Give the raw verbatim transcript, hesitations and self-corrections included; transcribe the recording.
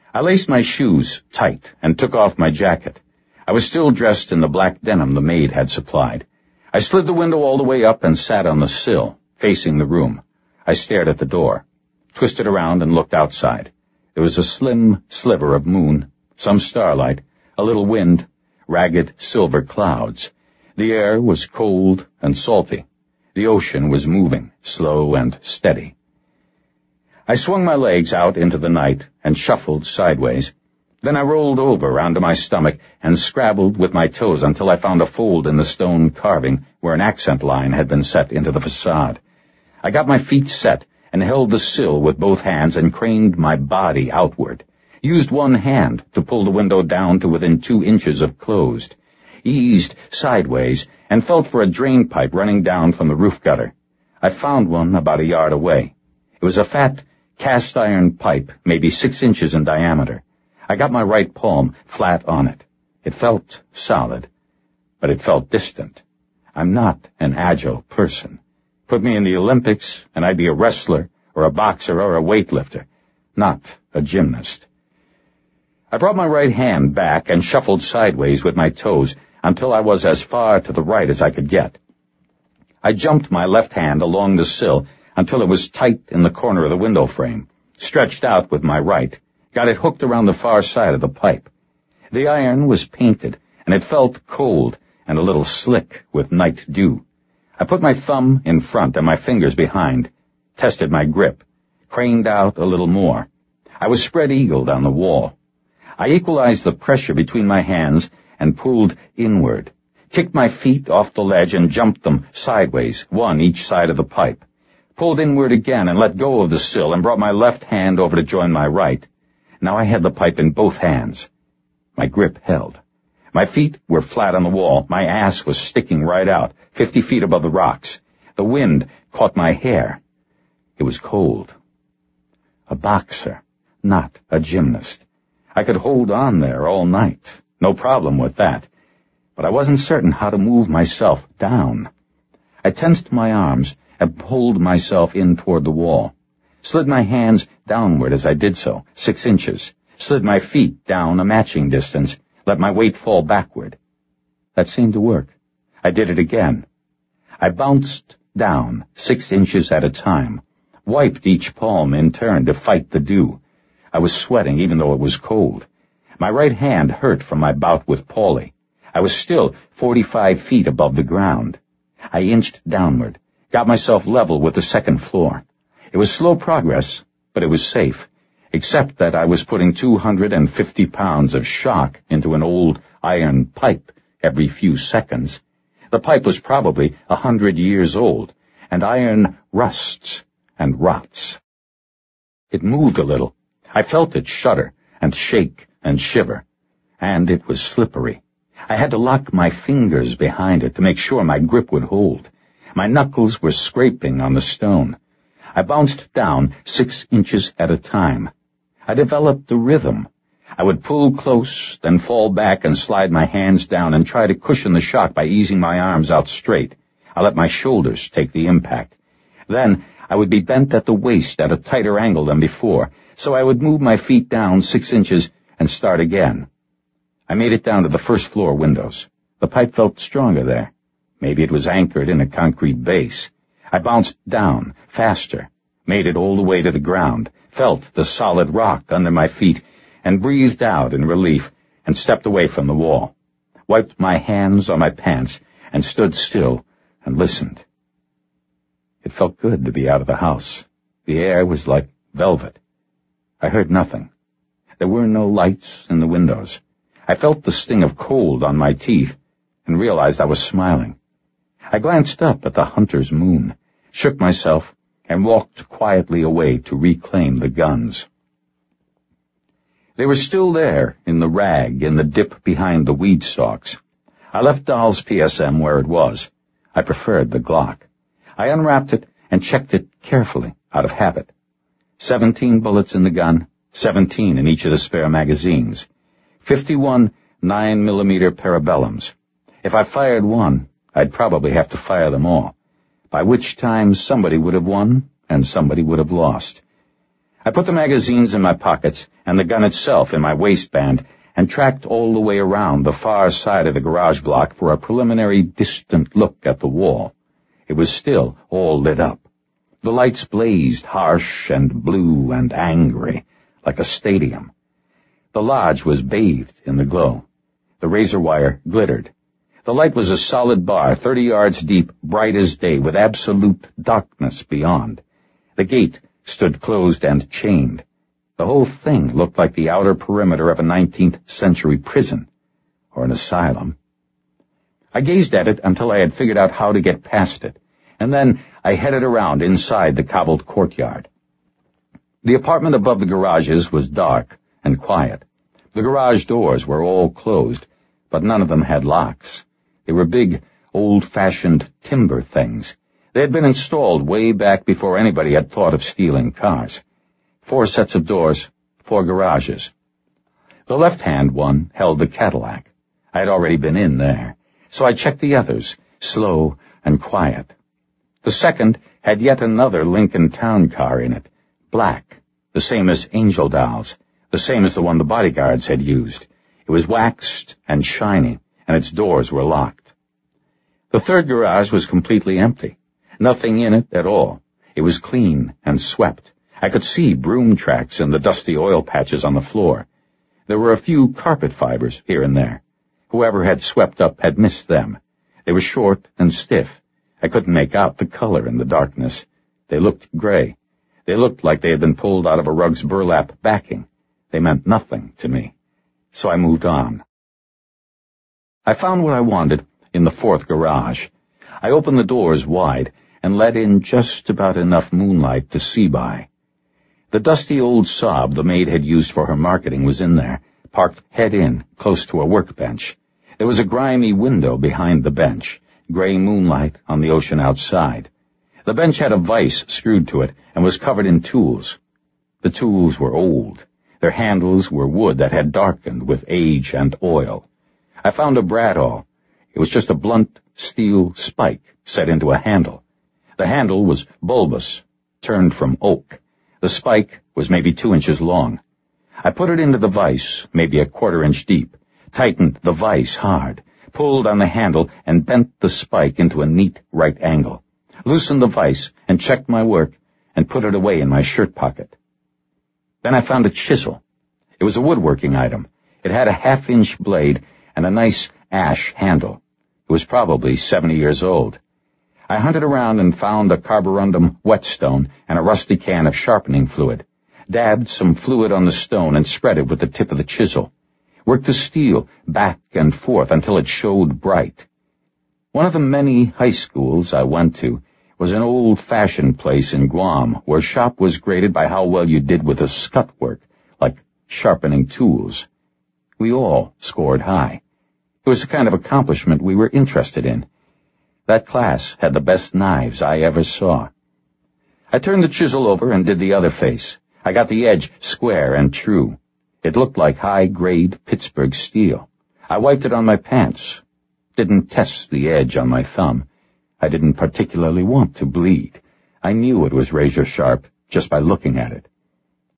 I laced my shoes tight and took off my jacket. I was still dressed in the black denim the maid had supplied. I slid the window all the way up and sat on the sill, facing the room. I stared at the door, twisted around and looked outside. There was a slim sliver of moon, some starlight, a little wind, ragged silver clouds. The air was cold and salty. The ocean was moving, slow and steady. I swung my legs out into the night and shuffled sideways. Then I rolled over onto my stomach and scrabbled with my toes until I found a fold in the stone carving where an accent line had been set into the facade. I got my feet set and held the sill with both hands and craned my body outward. Used one hand to pull the window down to within two inches of closed. Eased sideways and felt for a drain pipe running down from the roof gutter. I found one about a yard away. It was a fat, cast-iron pipe, maybe six inches in diameter. I got my right palm flat on it. It felt solid, but it felt distant. I'm not an agile person. Put me in the Olympics, and I'd be a wrestler or a boxer or a weightlifter, not a gymnast. I brought my right hand back and shuffled sideways with my toes until I was as far to the right as I could get. I jumped my left hand along the sill until it was tight in the corner of the window frame, stretched out with my right, got it hooked around the far side of the pipe. The iron was painted, and it felt cold and a little slick with night dew. I put my thumb in front and my fingers behind, tested my grip, craned out a little more. I was spread-eagled on the wall. I equalized the pressure between my hands and pulled inward, kicked my feet off the ledge and jumped them sideways, one each side of the pipe, pulled inward again and let go of the sill and brought my left hand over to join my right. Now I had the pipe in both hands. My grip held. My feet were flat on the wall. My ass was sticking right out, fifty feet above the rocks. The wind caught my hair. It was cold. A boxer, not a gymnast. I could hold on there all night. No problem with that. But I wasn't certain how to move myself down. I tensed my arms and pulled myself in toward the wall. Slid my hands downward as I did so, six inches. Slid my feet down a matching distance, let my weight fall backward. That seemed to work. I did it again. I bounced down, six inches at a time, wiped each palm in turn to fight the dew. I was sweating even though it was cold. My right hand hurt from my bout with Paulie. I was still forty-five feet above the ground. I inched downward, got myself level with the second floor. It was slow progress, but it was safe, except that I was putting two hundred fifty pounds of shock into an old iron pipe every few seconds. The pipe was probably a hundred years old, and iron rusts and rots. It moved a little. I felt it shudder and shake and shiver, and it was slippery. I had to lock my fingers behind it to make sure my grip would hold. My knuckles were scraping on the stone. I bounced down six inches at a time. I developed the rhythm. I would pull close, then fall back and slide my hands down and try to cushion the shock by easing my arms out straight. I let my shoulders take the impact. Then I would be bent at the waist at a tighter angle than before, so I would move my feet down six inches and start again. I made it down to the first floor windows. The pipe felt stronger there. Maybe it was anchored in a concrete base. I bounced down, faster, made it all the way to the ground, felt the solid rock under my feet, and breathed out in relief and stepped away from the wall, wiped my hands on my pants, and stood still and listened. It felt good to be out of the house. The air was like velvet. I heard nothing. There were no lights in the windows. I felt the sting of cold on my teeth and realized I was smiling. I glanced up at the hunter's moon, shook myself, and walked quietly away to reclaim the guns. They were still there in the rag in the dip behind the weed stalks. I left Dahl's P S M where it was. I preferred the Glock. I unwrapped it and checked it carefully, out of habit. Seventeen bullets in the gun, seventeen in each of the spare magazines. Fifty-one nine millimeter parabellums. If I fired one, I'd probably have to fire them all, by which time somebody would have won and somebody would have lost. I put the magazines in my pockets and the gun itself in my waistband and tracked all the way around the far side of the garage block for a preliminary distant look at the wall. It was still all lit up. The lights blazed harsh and blue and angry, like a stadium. The lodge was bathed in the glow. The razor wire glittered. The light was a solid bar, thirty yards deep, bright as day, with absolute darkness beyond. The gate stood closed and chained. The whole thing looked like the outer perimeter of a nineteenth century prison, or an asylum. I gazed at it until I had figured out how to get past it, and then I headed around inside the cobbled courtyard. The apartment above the garages was dark and quiet. The garage doors were all closed, but none of them had locks. They were big, old-fashioned timber things. They had been installed way back before anybody had thought of stealing cars. Four sets of doors, four garages. The left-hand one held the Cadillac. I had already been in there, so I checked the others, slow and quiet. The second had yet another Lincoln Town car in it, black, the same as Angel Doll's, the same as the one the bodyguards had used. It was waxed and shiny, and its doors were locked. The third garage was completely empty. Nothing in it at all. It was clean and swept. I could see broom tracks in the dusty oil patches on the floor. There were a few carpet fibers here and there. Whoever had swept up had missed them. They were short and stiff. I couldn't make out the color in the darkness. They looked gray. They looked like they had been pulled out of a rug's burlap backing. They meant nothing to me. So I moved on. I found what I wanted in the fourth garage. I opened the doors wide and let in just about enough moonlight to see by. The dusty old Saab the maid had used for her marketing was in there, parked head in, close to a workbench. There was a grimy window behind the bench, gray moonlight on the ocean outside. The bench had a vise screwed to it and was covered in tools. The tools were old. Their handles were wood that had darkened with age and oil. I found a bradawl. It was just a blunt steel spike set into a handle. The handle was bulbous, turned from oak. The spike was maybe two inches long. I put it into the vise, maybe a quarter inch deep, tightened the vise hard, pulled on the handle, and bent the spike into a neat right angle, loosened the vise, and checked my work, and put it away in my shirt pocket. Then I found a chisel. It was a woodworking item. It had a half-inch blade and a nice ash handle. It was probably seventy years old. I hunted around and found a carborundum whetstone and a rusty can of sharpening fluid, dabbed some fluid on the stone and spread it with the tip of the chisel, worked the steel back and forth until it showed bright. One of the many high schools I went to was an old-fashioned place in Guam where shop was graded by how well you did with the scut work, like sharpening tools. We all scored high. It was the kind of accomplishment we were interested in. That class had the best knives I ever saw. I turned the chisel over and did the other face. I got the edge square and true. It looked like high-grade Pittsburgh steel. I wiped it on my pants. Didn't test the edge on my thumb. I didn't particularly want to bleed. I knew it was razor sharp just by looking at it.